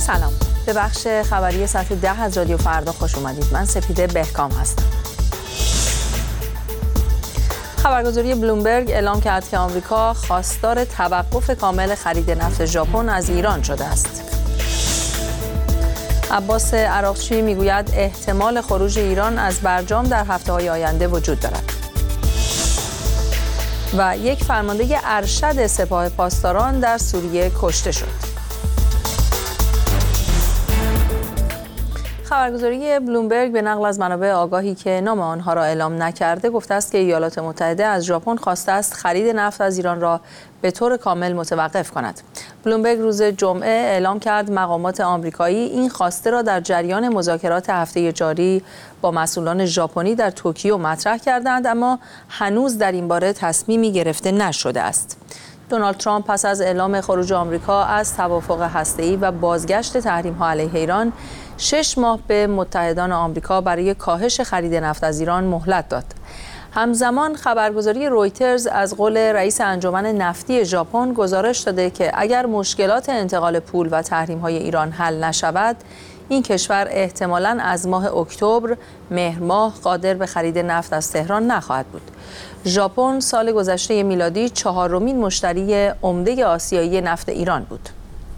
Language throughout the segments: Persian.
سلام، به بخش خبری ساعت 10 از رادیو فردا خوش اومدید. من سپیده بهکام هستم. خبرگزاری بلومبرگ اعلام کرد که آمریکا خواستار توقف کامل خرید نفت ژاپن از ایران شده است. عباس عراقچی میگوید احتمال خروج ایران از برجام در هفته‌های آینده وجود دارد. و یک فرمانده ارشد سپاه پاسداران در سوریه کشته شد. خبرگزاری بلومبرگ به نقل از منابع آگاهی که نام آنها را اعلام نکرده گفته است که ایالات متحده از ژاپن خواسته است خرید نفت از ایران را به طور کامل متوقف کند. بلومبرگ روز جمعه اعلام کرد مقامات آمریکایی این خواسته را در جریان مذاکرات هفته جاری با مسئولان ژاپنی در توکیو مطرح کردند، اما هنوز در این باره تصمیمی گرفته نشده است. دونالد ترامپ پس از اعلام خروج آمریکا از توافق هسته‌ای و بازگشت تحریم‌ها علیه ایران 6 ماه به متحدان آمریکا برای کاهش خرید نفت از ایران مهلت داد. همزمان خبرگزاری رویترز از قول رئیس انجمن نفتی ژاپن گزارش داده که اگر مشکلات انتقال پول و تحریم‌های ایران حل نشود، این کشور احتمالاً از ماه اکتبر مهر ماه قادر به خرید نفت از تهران نخواهد بود. ژاپن سال گذشته میلادی 4مین مشتری عمده آسیایی نفت ایران بود.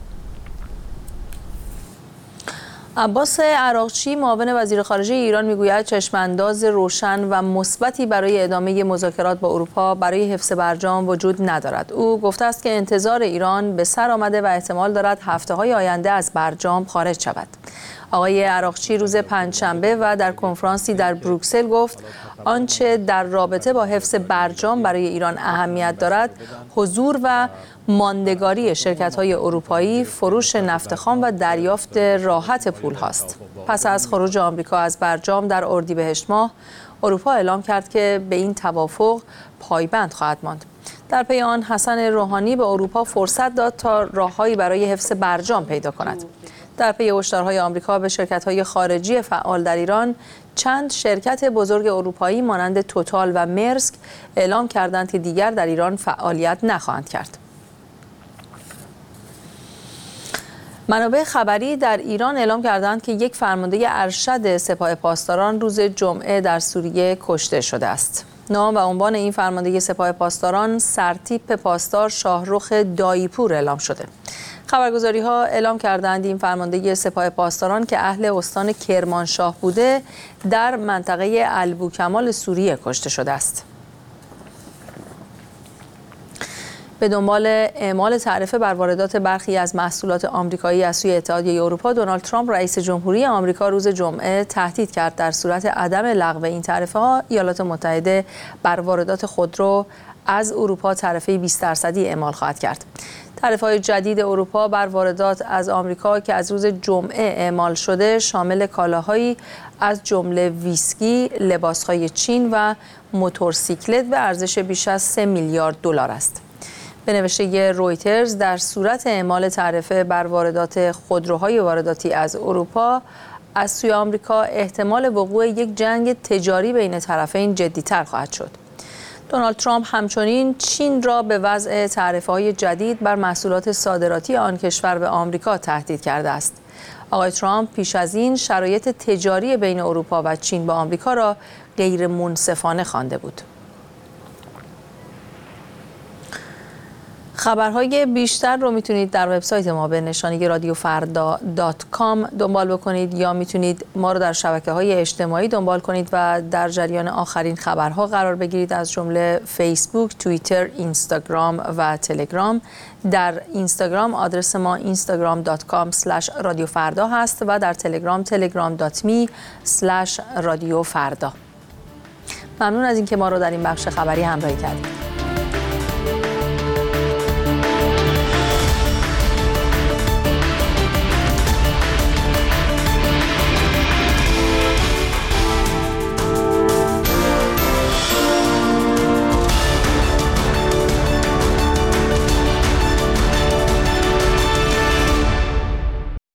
عباس عراقچی معاون وزیر خارجه ایران میگوید چشمانداز روشن و مثبتی برای ادامه مذاکرات با اروپا برای حفظ برجام وجود ندارد. او گفته است که انتظار ایران به سر آمده و احتمال دارد هفته‌های آینده از برجام خارج شود. آقای عراقچی روز پنجشنبه و در کنفرانسی در بروکسل گفت آنچه در رابطه با حفظ برجام برای ایران اهمیت دارد حضور و ماندگاری شرکت‌های اروپایی، فروش نفت خام و دریافت راحت پول هاست. پس از خروج آمریکا از برجام در اردیبهشت ماه، اروپا اعلام کرد که به این توافق پایبند خواهد ماند. در پی آن حسن روحانی به اروپا فرصت داد تا راههایی برای حفظ برجام پیدا کند. در پی هشدارهای آمریکا به شرکت‌های خارجی فعال در ایران، چند شرکت بزرگ اروپایی مانند توتال و مرسک اعلام کردند که دیگر در ایران فعالیت نخواهند کرد. منابع خبری در ایران اعلام کردند که یک فرمانده ارشد سپاه پاسداران روز جمعه در سوریه کشته شده است. نام و عنوان این فرمانده سپاه پاسداران سرتیپ پاسدار شاهرخ دایی‌پور اعلام شده. خبرگزاری‌ها اعلام کردند این فرمانده سپاه پاسداران که اهل استان کرمانشاه بوده در منطقه البوکمال سوریه کشته شده است. به دنبال اعمال تعرفه بر واردات برخی از محصولات آمریکایی از سوی اتحادیه اروپا، دونالد ترامپ رئیس جمهوری آمریکا روز جمعه تهدید کرد در صورت عدم لغو این تعرفه‌ها ایالات متحده بر واردات خودرو از اروپا تعرفه 20% اعمال خواهد کرد. تعرفه‌های جدید اروپا بر واردات از آمریکا که از روز جمعه اعمال شده شامل کالاهایی از جمله ویسکی، لباس‌های چین و موتورسیکلت به ارزش بیش از 3 میلیارد دلار است. به نوشته رویترز در صورت اعمال تعرفه بر واردات خودروهای وارداتی از اروپا از سوی آمریکا، احتمال وقوع یک جنگ تجاری بین طرفین جدی‌تر خواهد شد. دونالد ترامپ همچنین چین را به وضع تعرفه‌های جدید بر محصولات صادراتی آن کشور به آمریکا تهدید کرده است. آقای ترامپ پیش از این شرایط تجاری بین اروپا و چین با آمریکا را غیر منصفانه خوانده بود. خبرهای بیشتر رو میتونید در وبسایت ما به نشانی radioffarda.com دنبال بکنید یا میتونید ما رو در شبکه‌های اجتماعی دنبال کنید و در جریان آخرین خبرها قرار بگیرید، از جمله فیسبوک، توییتر، اینستاگرام و تلگرام. در اینستاگرام آدرس ما instagram.com/radiofarda هست و در تلگرام telegram.me/radiofarda. ممنون از اینکه ما رو در این بخش خبری همراهی کردید.